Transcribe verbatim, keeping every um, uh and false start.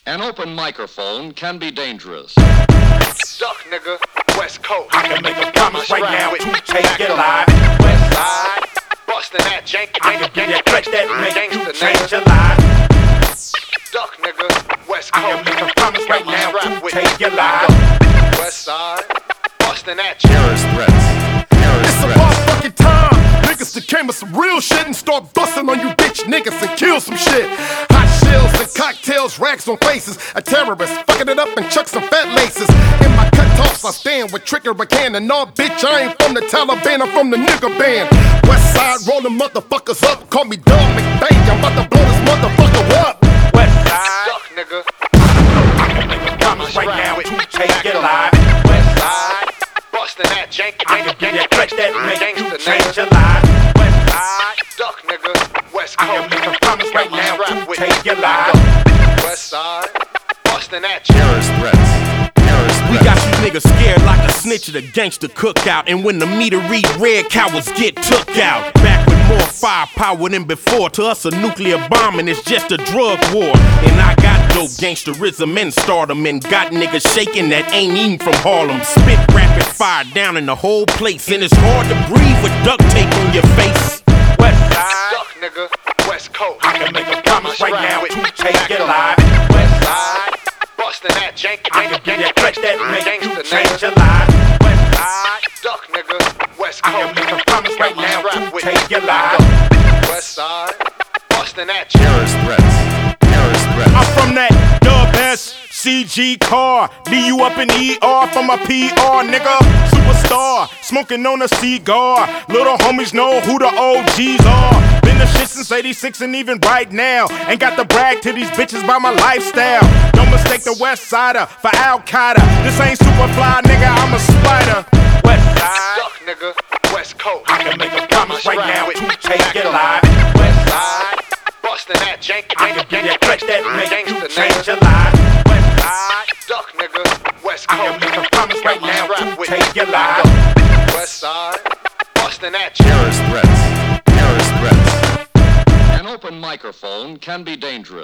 An open microphone can be dangerous. Duck, nigga, West Coast. I can make a promise right now to take your life. West side, bustin' that jank, I can give you a threat that make you gangsta change nigga. your life. Duck, nigga, West I Coast. can make a promise right now Strap to with take your me. life. West side, bustin' that jank. Terrorist threats. Terrorist It's threats. about fucking time. Niggas that came with some real shit and start busting on you bitch niggas and kill some shit. Hot shells and cocktails, rags on faces. A terrorist fucking it up and chuck some fat laces. In my cut toss, I stand with trigger a can. And no, bitch, I ain't from the Taliban, I'm from the nigga band. West side rolling motherfuckers up. Call me Doug McBain, I'm about to blow this motherfucker up. West side, Duck, nigga, I can make a promise right now to take your life. West side, bustin' that jank, I can give you a threat that make you gangsta change your nigga. life. West side, Duck, nigga, West I can Coast. make a promise right now Strap to with take your me. life. West side, bustin' that jank. Terrorist threats. Terrorist We threats. got you niggas scared like a snitch at a gangster cookout. And when the meter read red, cowards get took out. Back with more firepower than before. To us, a nuclear bombing is just a drug war. And I got dope gangsterism and stardom. And got niggas shaking that ain't even from Harlem. Spit rapid fire down in the whole place. And it's hard to breathe with duct tape on your face. West side, Duck, nigga, West Coast. I can make a promise right now to take your life. West side, bustin' that jank, I can give you a threat that make you gangsta change your nigga. life. West side, Duck, nigga, West I can Coast. make a promise right now Strap to with take me. your life. West side, bustin' that jank. Terrorist threats. Terrorist threats. I'm from that Dub S C G car. D you up in E R from my P R, nigga. Superstar, smoking on a cigar. Little homies know who the O Gs are. Been the shit since eighty-six and even right now. Ain't got to brag to these bitches about my lifestyle. Don't mistake the West Sider for Al Qaeda. This ain't Superfly, nigga, I'm a spider. West side, Duck, nigga, West Coast. I can make a promise right now to take your life. West side, bustin' that jank, I can give you a threat that make you gangsta change your nigga. life. West side, Duck, nigga, West I can Coast. make a promise right now Strap to with take me. your life. West side, bustin' that jank. Terrorist threats. Terrorist threats. An open microphone can be dangerous.